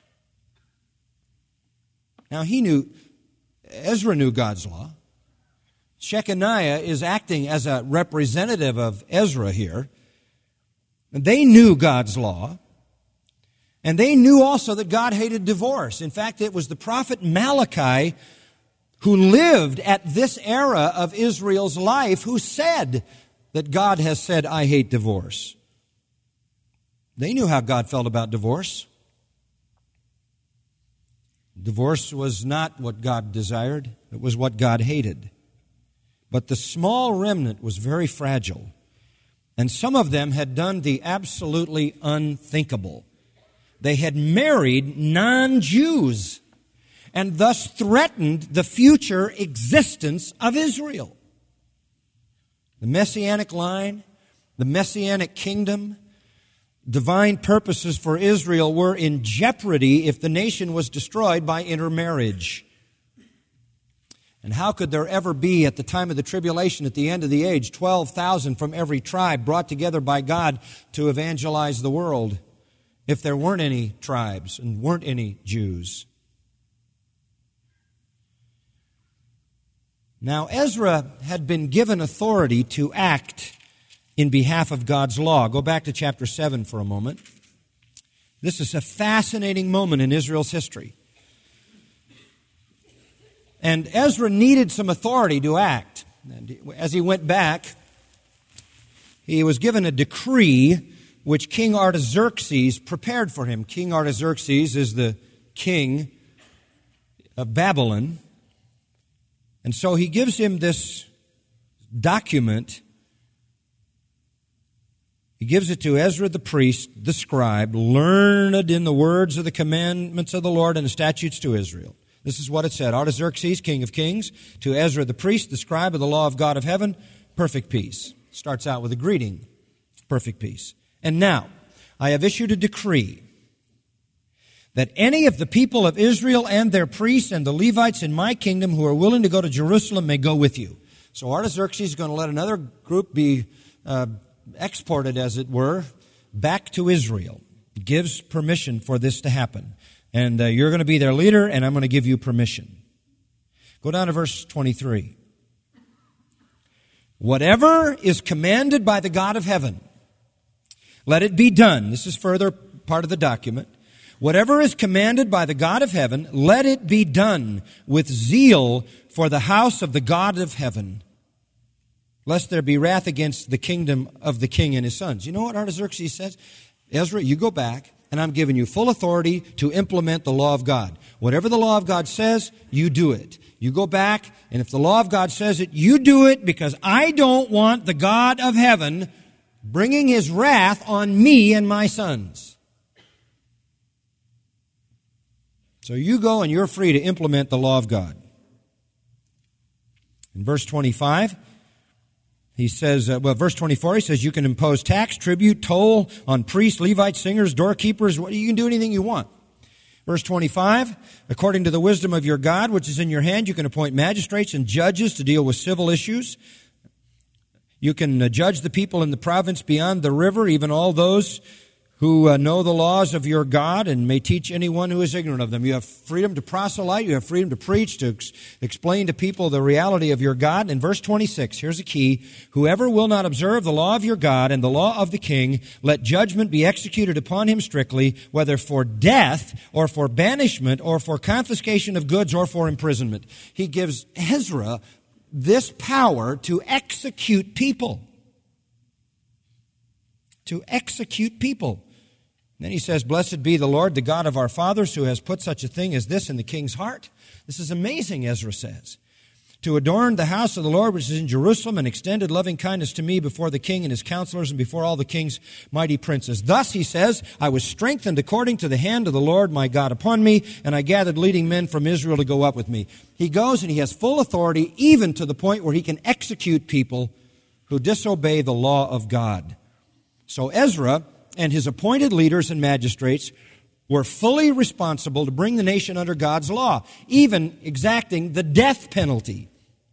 Speaker 2: Now he knew, Ezra knew God's law. Shechaniah is acting as a representative of Ezra here. And they knew God's law. And they knew also that God hated divorce. In fact, it was the prophet Malachi who lived at this era of Israel's life who said that God has said, I hate divorce. They knew how God felt about divorce. Divorce was not what God desired. It was what God hated. But the small remnant was very fragile. And some of them had done the absolutely unthinkable. They had married non-Jews and thus threatened the future existence of Israel. The Messianic line, the Messianic kingdom, divine purposes for Israel were in jeopardy if the nation was destroyed by intermarriage. And how could there ever be, at the time of the tribulation, at the end of the age, twelve thousand from every tribe brought together by God to evangelize the world if there weren't any tribes and weren't any Jews? Now, Ezra had been given authority to act in behalf of God's law. Go back to chapter seven for a moment. This is a fascinating moment in Israel's history. And Ezra needed some authority to act. And as he went back, he was given a decree which King Artaxerxes prepared for him. King Artaxerxes is the king of Babylon. And so he gives him this document. He gives it to Ezra the priest, the scribe, learned in the words of the commandments of the Lord and the statutes to Israel. This is what it said. Artaxerxes, king of kings, to Ezra the priest, the scribe of the law of God of heaven, perfect peace. Starts out with a greeting, perfect peace. And now, I have issued a decree that any of the people of Israel and their priests and the Levites in my kingdom who are willing to go to Jerusalem may go with you. So Artaxerxes is going to let another group be uh, exported, as it were, back to Israel. He gives permission for this to happen. And uh, you're going to be their leader, and I'm going to give you permission. Go down to verse twenty-three. Whatever is commanded by the God of heaven, let it be done. This is further part of the document. Whatever is commanded by the God of heaven, let it be done with zeal for the house of the God of heaven, lest there be wrath against the kingdom of the king and his sons. You know what Artaxerxes says? Ezra, you go back, and I'm giving you full authority to implement the law of God. Whatever the law of God says, you do it. You go back, and if the law of God says it, you do it, because I don't want the God of heaven bringing his wrath on me and my sons. So you go and you're free to implement the law of God. In verse twenty-five, he says, uh, well, verse twenty-four, he says, you can impose tax, tribute, toll on priests, Levites, singers, doorkeepers. You can do anything you want. Verse twenty-five, according to the wisdom of your God, which is in your hand, you can appoint magistrates and judges to deal with civil issues. You can uh, judge the people in the province beyond the river, even all those who uh, know the laws of your God and may teach anyone who is ignorant of them. You have freedom to proselyte. You have freedom to preach, to ex- explain to people the reality of your God. In verse twenty-six, here's a key. Whoever will not observe the law of your God and the law of the king, let judgment be executed upon him strictly, whether for death or for banishment or for confiscation of goods or for imprisonment. He gives Ezra this power to execute people. To execute people. Then he says, blessed be the Lord, the God of our fathers, who has put such a thing as this in the king's heart. This is amazing, Ezra says. To adorn the house of the Lord, which is in Jerusalem, and extended loving kindness to me before the king and his counselors and before all the king's mighty princes. Thus, he says, I was strengthened according to the hand of the Lord my God upon me, and I gathered leading men from Israel to go up with me. He goes and he has full authority, even to the point where he can execute people who disobey the law of God. So Ezra and his appointed leaders and magistrates were fully responsible to bring the nation under God's law, even exacting the death penalty.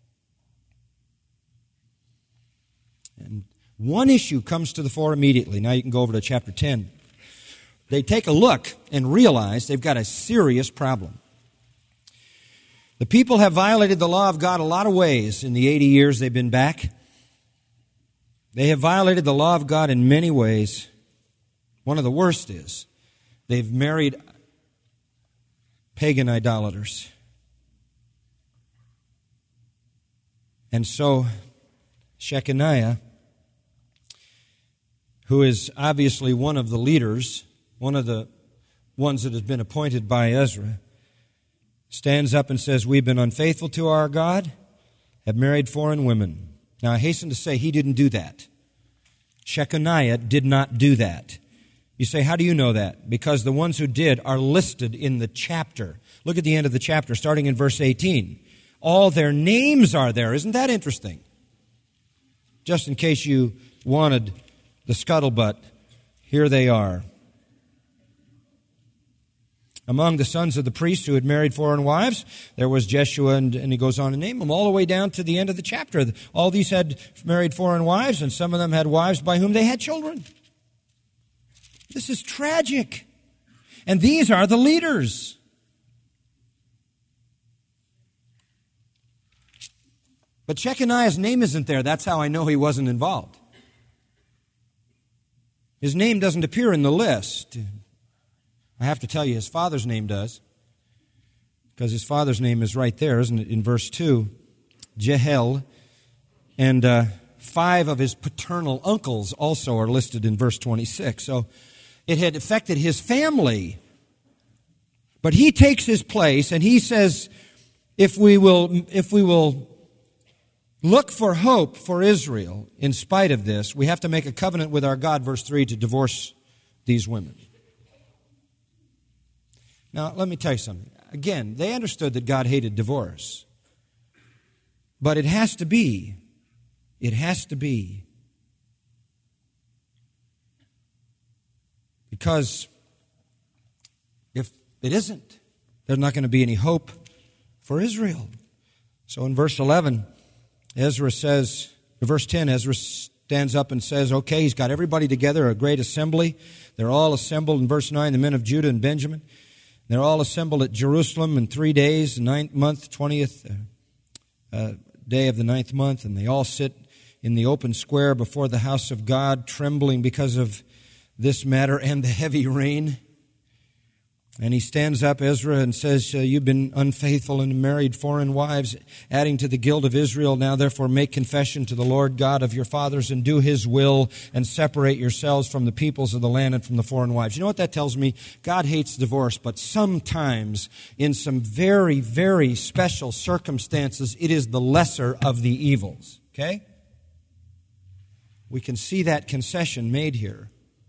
Speaker 2: And one issue comes to the fore immediately. Now you can go over to chapter ten. They take a look and realize they've got a serious problem. The people have violated the law of God a lot of ways in the eighty years they've been back. They have violated the law of God in many ways. One of the worst is they've married pagan idolaters. And so Shechaniah, who is obviously one of the leaders, one of the ones that has been appointed by Ezra, stands up and says, we've been unfaithful to our God, have married foreign women. Now, I hasten to say he didn't do that. Shechaniah did not do that. You say, how do you know that? Because the ones who did are listed in the chapter. Look at the end of the chapter, starting in verse eighteen. All their names are there. Isn't that interesting? Just in case you wanted the scuttlebutt, here they are. Among the sons of the priests who had married foreign wives, there was Jeshua, and, and he goes on to name them all the way down to the end of the chapter. All these had married foreign wives, and some of them had wives by whom they had children. This is tragic. And these are the leaders. But Shechaniah's name isn't there. That's how I know he wasn't involved. His name doesn't appear in the list. I have to tell you, his father's name does. Because his father's name is right there, isn't it? In verse two, Jehiel. And uh, five of his paternal uncles also are listed in verse twenty-six. So it had affected his family. But he takes his place and he says, if we will, if we will look for hope for Israel in spite of this, we have to make a covenant with our God, verse three, to divorce these women. Now, let me tell you something. Again, they understood that God hated divorce. But it has to be. It has to be. Because if it isn't, there's not going to be any hope for Israel. So in verse eleven, Ezra says, in verse ten, Ezra stands up and says, okay, he's got everybody together, a great assembly. They're all assembled in verse nine, the men of Judah and Benjamin. They're all assembled at Jerusalem in three days, the ninth month, twentieth uh, day of the ninth month, and they all sit in the open square before the house of God, trembling because of this matter and the heavy rain. And he stands up, Ezra, and says, uh, you've been unfaithful and married foreign wives, adding to the guilt of Israel. Now, therefore, make confession to the Lord God of your fathers and do his will and separate yourselves from the peoples of the land and from the foreign wives. You know what that tells me? God hates divorce, but sometimes in some very, very special circumstances, it is the lesser of the evils. Okay? We can see that concession made here.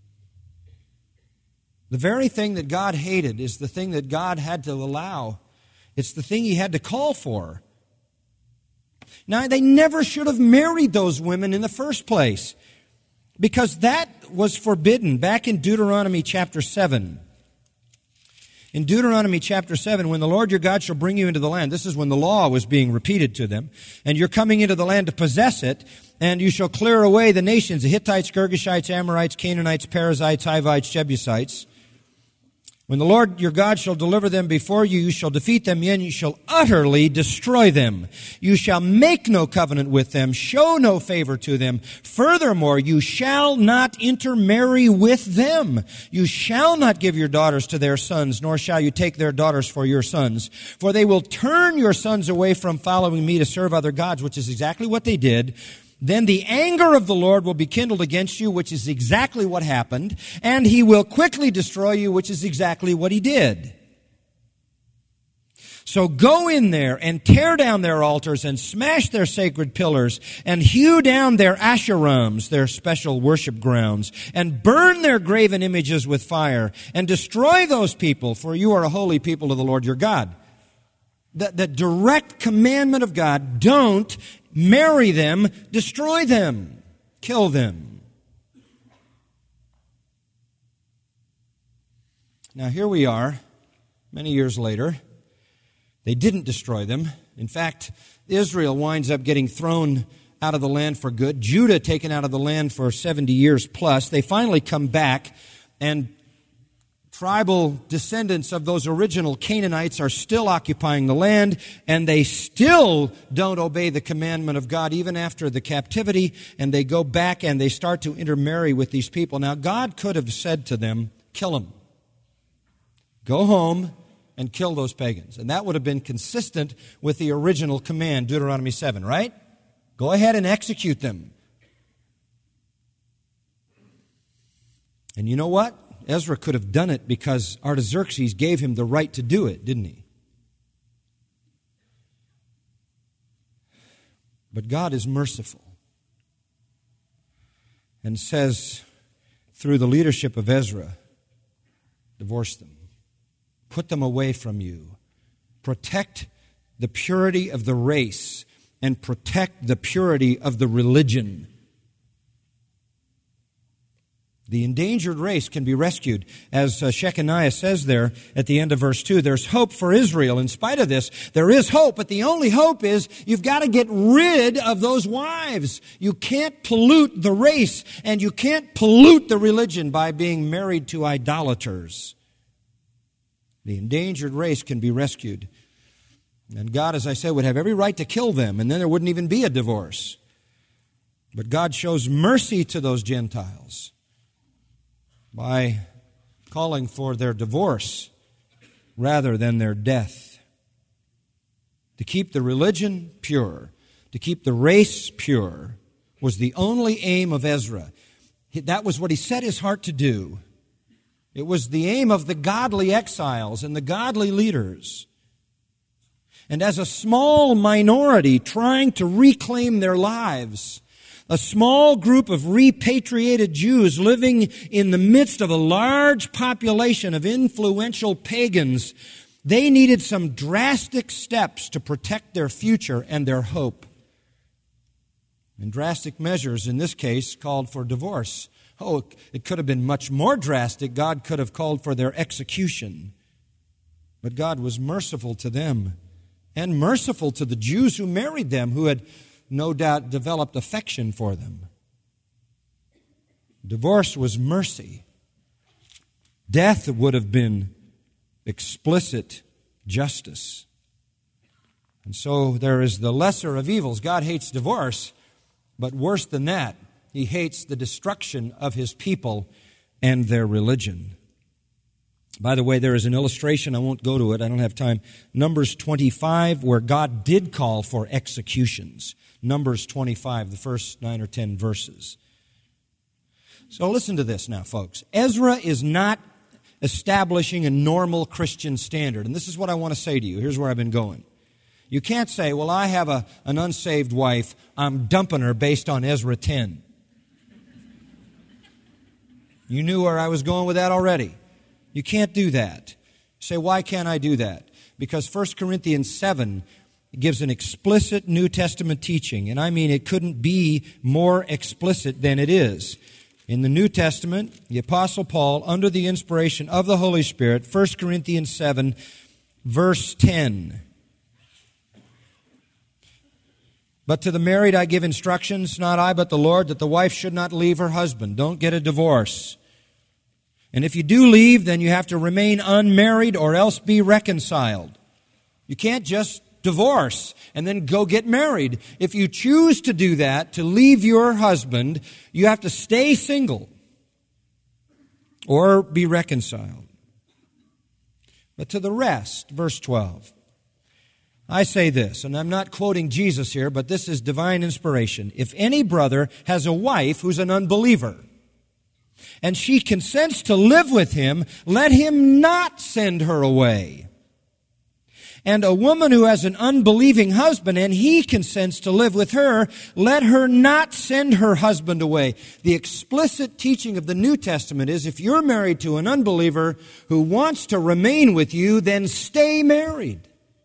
Speaker 2: The very thing that God hated is the thing that God had to allow. It's the thing he had to call for. Now, they never should have married those women in the first place, because that was forbidden back in Deuteronomy chapter seven. In Deuteronomy chapter seven, when the Lord your God shall bring you into the land, this is when the law was being repeated to them, and you're coming into the land to possess it, and you shall clear away the nations, the Hittites, Girgashites, Amorites, Canaanites, Perizzites, Hivites, Jebusites. When the Lord your God shall deliver them before you, you shall defeat them, and you shall utterly destroy them. You shall make no covenant with them, show no favor to them. Furthermore, you shall not intermarry with them. You shall not give your daughters to their sons, nor shall you take their daughters for your sons. For they will turn your sons away from following me to serve other gods, which is exactly what they did. Then the anger of the Lord will be kindled against you, which is exactly what happened, and he will quickly destroy you, which is exactly what he did. So go in there and tear down their altars and smash their sacred pillars and hew down their asherams, their special worship grounds, and burn their graven images with fire and destroy those people, for you are a holy people to the Lord your God. The, the direct commandment of God, don't marry them, destroy them, kill them. Now here we are, many years later. They didn't destroy them. In fact, Israel winds up getting thrown out of the land for good. Judah taken out of the land for seventy years plus. They finally come back, and tribal descendants of those original Canaanites are still occupying the land, and they still don't obey the commandment of God even after the captivity, and they go back and they start to intermarry with these people. Now, God could have said to them, kill them. Go home and kill those pagans. And that would have been consistent with the original command, Deuteronomy seven, right? Go ahead and execute them. And you know what? Ezra could have done it because Artaxerxes gave him the right to do it, didn't he? But God is merciful and says, through the leadership of Ezra, divorce them. Put them away from you. Protect the purity of the race and protect the purity of the religion. The endangered race can be rescued. As uh, Shechaniah says there at the end of verse two, there's hope for Israel. In spite of this, there is hope, but the only hope is you've got to get rid of those wives. You can't pollute the race, and you can't pollute the religion by being married to idolaters. The endangered race can be rescued. And God, as I said, would have every right to kill them, and then there wouldn't even be a divorce. But God shows mercy to those Gentiles by calling for their divorce rather than their death. To keep the religion pure, to keep the race pure, was the only aim of Ezra. That was what he set his heart to do. It was the aim of the godly exiles and the godly leaders. And as a small minority trying to reclaim their lives, a small group of repatriated Jews living in the midst of a large population of influential pagans, they needed some drastic steps to protect their future and their hope. And drastic measures, in this case, called for divorce. Oh, it could have been much more drastic. God could have called for their execution. But God was merciful to them and merciful to the Jews who married them, who had no doubt developed affection for them. Divorce was mercy. Death would have been explicit justice. And so there is the lesser of evils. God hates divorce, but worse than that, He hates the destruction of His people and their religion. By the way, there is an illustration. I won't go to it. I don't have time. Numbers twenty-five, where God did call for executions. Numbers twenty-five, the first nine or ten verses. So listen to this now, folks. Ezra is not establishing a normal Christian standard. And this is what I want to say to you. Here's where I've been going. You can't say, well, I have a, an unsaved wife. I'm dumping her based on Ezra ten. You knew where I was going with that already. You can't do that. You say, why can't I do that? Because First Corinthians seven gives an explicit New Testament teaching, and I mean it couldn't be more explicit than it is. In the New Testament, the Apostle Paul, under the inspiration of the Holy Spirit, First Corinthians seven, verse ten. But to the married I give instructions, not I but the Lord, that the wife should not leave her husband. Don't get a divorce. And if you do leave, then you have to remain unmarried or else be reconciled. You can't just divorce and then go get married. If you choose to do that, to leave your husband, you have to stay single or be reconciled. But to the rest, verse twelve, I say this, and I'm not quoting Jesus here, but this is divine inspiration. If any brother has a wife who's an unbeliever, and she consents to live with him, let him not send her away. And a woman who has an unbelieving husband and he consents to live with her, let her not send her husband away. The explicit teaching of the New Testament is if you're married to an unbeliever who wants to remain with you, then stay married.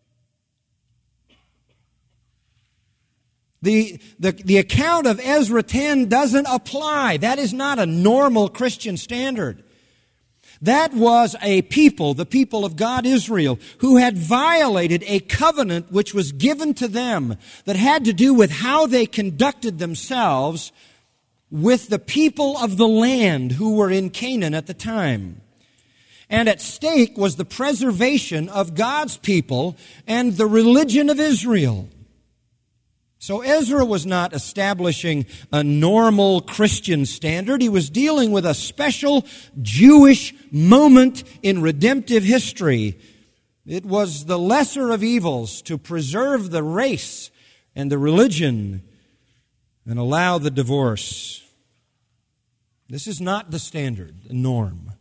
Speaker 2: The, the, the account of Ezra ten doesn't apply. That is not a normal Christian standard. That was a people, the people of God, Israel, who had violated a covenant which was given to them that had to do with how they conducted themselves with the people of the land who were in Canaan at the time. And at stake was the preservation of God's people and the religion of Israel. So Ezra was not establishing a normal Christian standard. He was dealing with a special Jewish moment in redemptive history. It was the lesser of evils to preserve the race and the religion and allow the divorce. This is not the standard, the norm.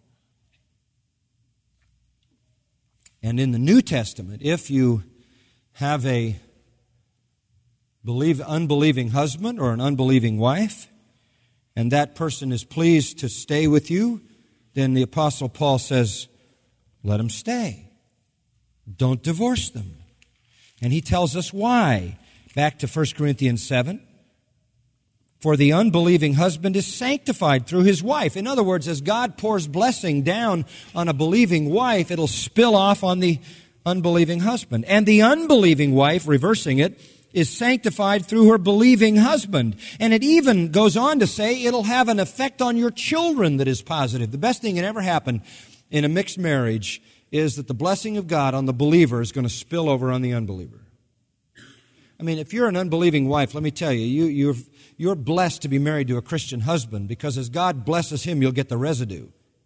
Speaker 2: And in the New Testament, if you have a Believe unbelieving husband or an unbelieving wife, and that person is pleased to stay with you, then the Apostle Paul says, let them stay. Don't divorce them. And he tells us why. Back to First Corinthians seven. For the unbelieving husband is sanctified through his wife. In other words, as God pours blessing down on a believing wife, it'll spill off on the unbelieving husband. And the unbelieving wife, reversing it, is sanctified through her believing husband. And it even goes on to say it'll have an effect on your children that is positive. The best thing that ever happened in a mixed marriage is that the blessing of God on the believer is going to spill over on the unbeliever. I mean, if you're an unbelieving wife, let me tell you, you you're, you're blessed to be married to a Christian husband, because as God blesses him, you'll get the residue.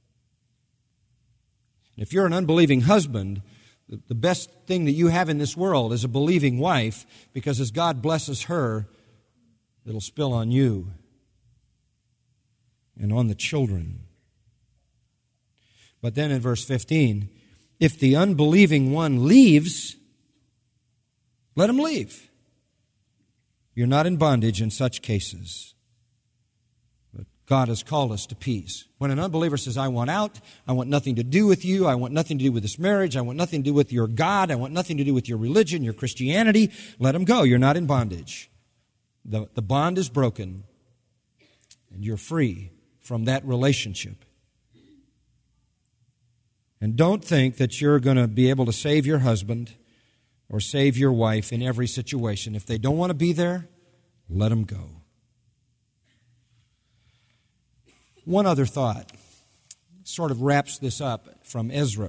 Speaker 2: If you're an unbelieving husband, the best thing that you have in this world is a believing wife, because as God blesses her, it'll spill on you and on the children. But then in verse fifteen, if the unbelieving one leaves, let him leave. You're not in bondage in such cases. God has called us to peace. When an unbeliever says, I want out, I want nothing to do with you, I want nothing to do with this marriage, I want nothing to do with your God, I want nothing to do with your religion, your Christianity, let him go. You're not in bondage. The, the bond is broken, and you're free from that relationship. And don't think that you're going to be able to save your husband or save your wife in every situation. If they don't want to be there, let them go. One other thought sort of wraps this up from Ezra.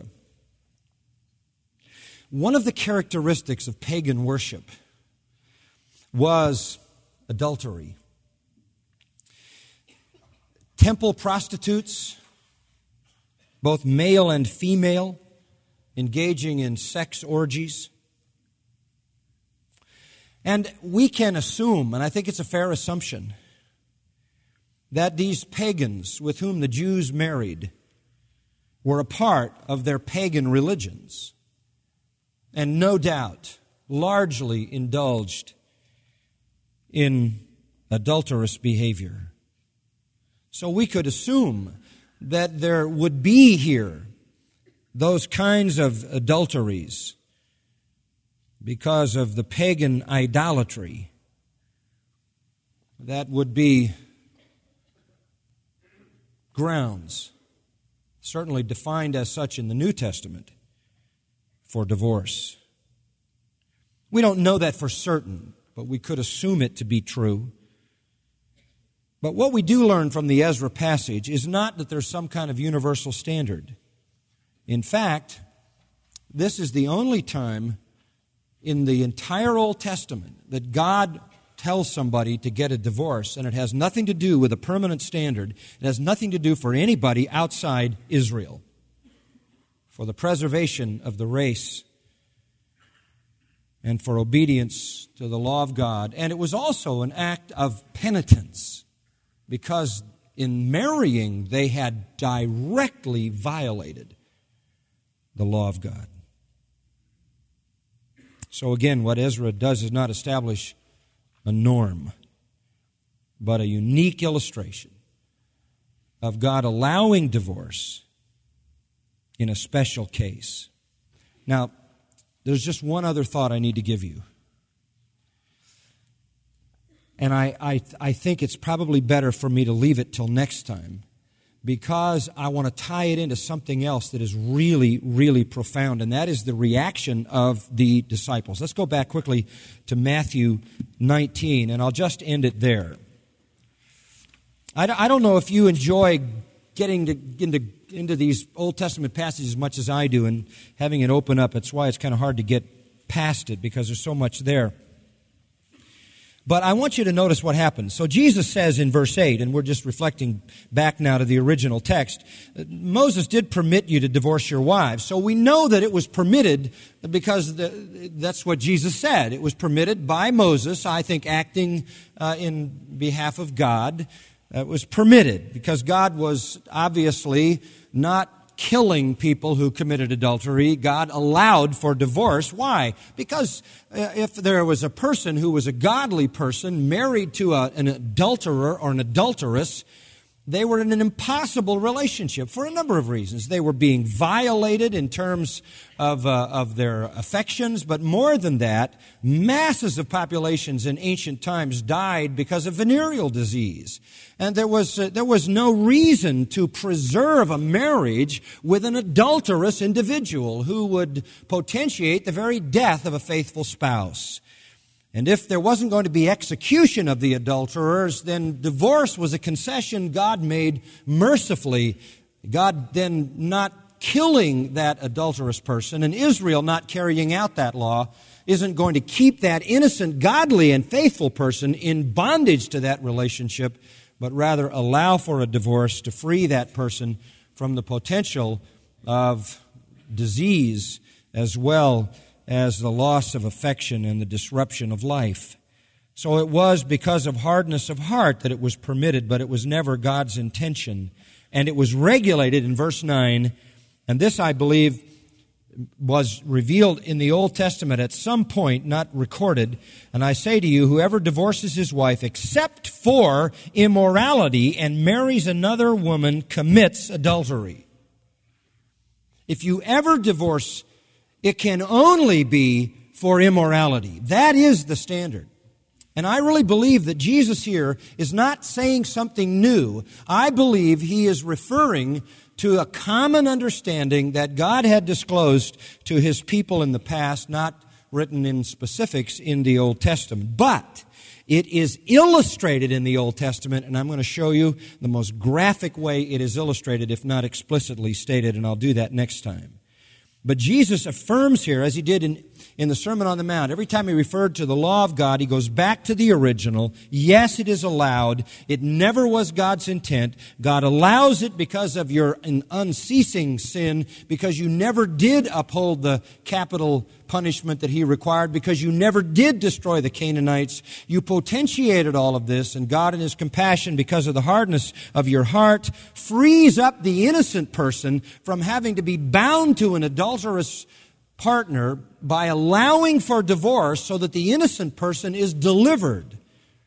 Speaker 2: One of the characteristics of pagan worship was adultery. Temple prostitutes, both male and female, engaging in sex orgies. And we can assume, and I think it's a fair assumption, that these pagans with whom the Jews married were a part of their pagan religions, and no doubt largely indulged in adulterous behavior. So we could assume that there would be here those kinds of adulteries because of the pagan idolatry that would be grounds, certainly defined as such in the New Testament, for divorce. We don't know that for certain, but we could assume it to be true. But what we do learn from the Ezra passage is not that there's some kind of universal standard. In fact, this is the only time in the entire Old Testament that God tells somebody to get a divorce, and it has nothing to do with a permanent standard. It has nothing to do for anybody outside Israel, for the preservation of the race and for obedience to the law of God. And it was also an act of penitence, because in marrying they had directly violated the law of God. So again, what Ezra does is not establish a norm, but a unique illustration of God allowing divorce in a special case. Now, there's just one other thought I need to give you. And I, I, I think it's probably better for me to leave it till next time, because I want to tie it into something else that is really, really profound, and that is the reaction of the disciples. Let's go back quickly to Matthew nineteen, and I'll just end it there. I, I don't know if you enjoy getting to, into, into these Old Testament passages as much as I do and having it open up. That's why it's kind of hard to get past it, because there's so much there. But I want you to notice what happens. So Jesus says in verse eight, and we're just reflecting back now to the original text, Moses did permit you to divorce your wives. So we know that it was permitted because the, that's what Jesus said. It was permitted by Moses, I think acting uh, in behalf of God. It was permitted because God was obviously not killing people who committed adultery. God allowed for divorce. Why? Because if there was a person who was a godly person married to a, an adulterer or an adulteress, they were in an impossible relationship for a number of reasons. They were being violated in terms of, uh, of their affections, but more than that, masses of populations in ancient times died because of venereal disease. And there was, uh, there was no reason to preserve a marriage with an adulterous individual who would potentiate the very death of a faithful spouse. And if there wasn't going to be execution of the adulterers, then divorce was a concession God made mercifully. God then not killing that adulterous person, and Israel not carrying out that law, isn't going to keep that innocent, godly, and faithful person in bondage to that relationship, but rather allow for a divorce to free that person from the potential of disease as well as the loss of affection and the disruption of life. So it was because of hardness of heart that it was permitted, but it was never God's intention. And it was regulated in verse nine, and this, I believe, was revealed in the Old Testament at some point, not recorded. And I say to you, whoever divorces his wife except for immorality and marries another woman commits adultery. If you ever divorce, it can only be for immorality. That is the standard. And I really believe that Jesus here is not saying something new. I believe he is referring to a common understanding that God had disclosed to his people in the past, not written in specifics in the Old Testament. But it is illustrated in the Old Testament, and I'm going to show you the most graphic way it is illustrated, if not explicitly stated, and I'll do that next time. But Jesus affirms here, as he did in, in the Sermon on the Mount, every time he referred to the law of God, he goes back to the original. Yes, it is allowed. It never was God's intent. God allows it because of your unceasing sin, because you never did uphold the capital punishment that he required, because you never did destroy the Canaanites. You potentiated all of this, and God in his compassion, because of the hardness of your heart, frees up the innocent person from having to be bound to an adulterous partner by allowing for divorce so that the innocent person is delivered.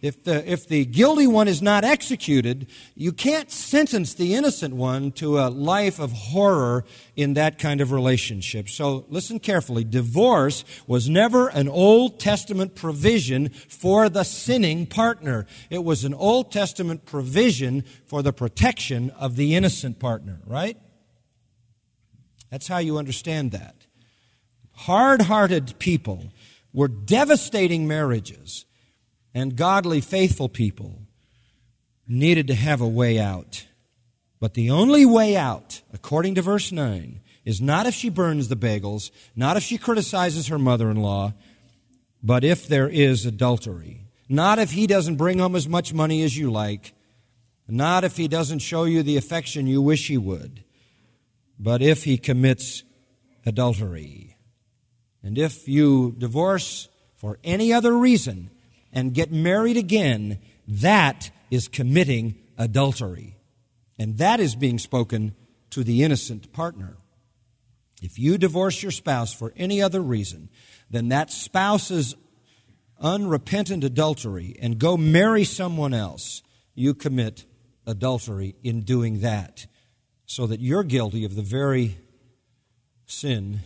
Speaker 2: If the, if the guilty one is not executed, you can't sentence the innocent one to a life of horror in that kind of relationship. So listen carefully. Divorce was never an Old Testament provision for the sinning partner. It was an Old Testament provision for the protection of the innocent partner, right? That's how you understand that. Hard-hearted people were devastating marriages. And godly, faithful people needed to have a way out. But the only way out, according to verse nine, is not if she burns the bagels, not if she criticizes her mother-in-law, but if there is adultery. Not if he doesn't bring home as much money as you like, not if he doesn't show you the affection you wish he would, but if he commits adultery. And if you divorce for any other reason and get married again, that is committing adultery. And that is being spoken to the innocent partner. If you divorce your spouse for any other reason than that spouse's unrepentant adultery and go marry someone else, you commit adultery in doing that, so that you're guilty of the very sin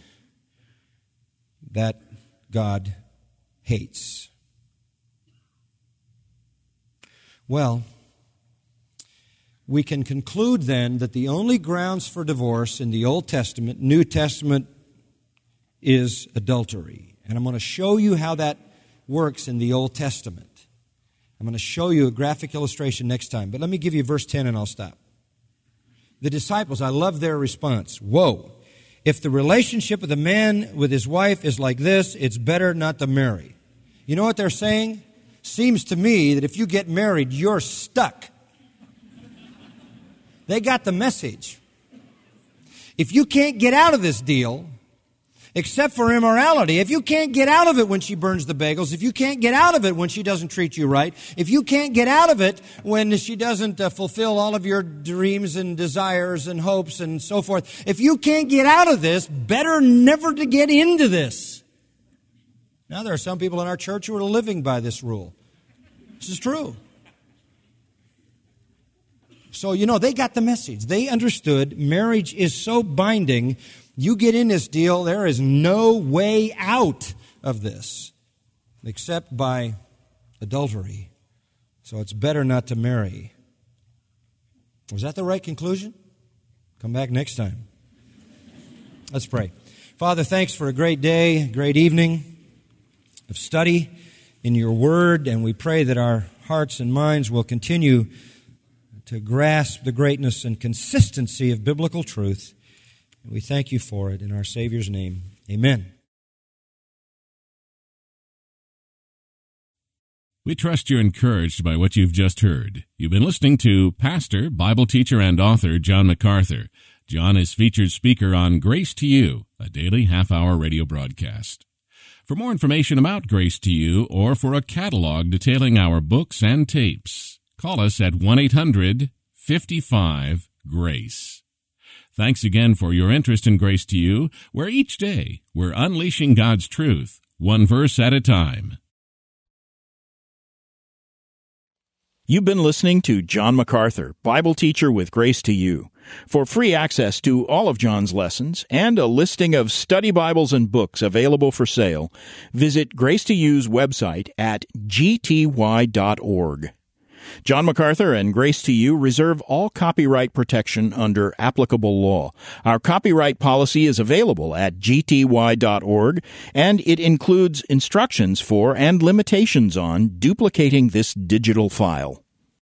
Speaker 2: that God hates. Well, we can conclude then that the only grounds for divorce in the Old Testament, New Testament, is adultery. And I'm going to show you how that works in the Old Testament. I'm going to show you a graphic illustration next time. But let me give you verse ten and I'll stop. The disciples, I love their response. Whoa! If the relationship of the man with his wife is like this, it's better not to marry. You know what they're saying? Seems to me that if you get married, you're stuck. They got the message. If you can't get out of this deal, except for immorality, if you can't get out of it when she burns the bagels, if you can't get out of it when she doesn't treat you right, if you can't get out of it when she doesn't uh, fulfill all of your dreams and desires and hopes and so forth, if you can't get out of this, better never to get into this. Now, there are some people in our church who are living by this rule. This is true. So, you know, they got the message. They understood marriage is so binding. You get in this deal, there is no way out of this except by adultery. So it's better not to marry. Was that the right conclusion? Come back next time. Let's pray. Father, thanks for a great day, great evening of study in your word, and we pray that our hearts and minds will continue to grasp the greatness and consistency of biblical truth. And we thank you for it in our Savior's name. Amen.
Speaker 3: We trust you're encouraged by what you've just heard. You've been listening to pastor, Bible teacher, and author John MacArthur. John is featured speaker on Grace to You, a daily half-hour radio broadcast. For more information about Grace to You or for a catalog detailing our books and tapes, call us at one eight hundred fifty-five GRACE. Thanks again for your interest in Grace to You, where each day we're unleashing God's truth, one verse at a time.
Speaker 1: You've been listening to John MacArthur, Bible teacher with Grace to You. For free access to all of John's lessons and a listing of study Bibles and books available for sale, visit Grace to You's website at g t y dot org. John MacArthur and Grace to You reserve all copyright protection under applicable law. Our copyright policy is available at g t y dot org, and it includes instructions for and limitations on duplicating this digital file.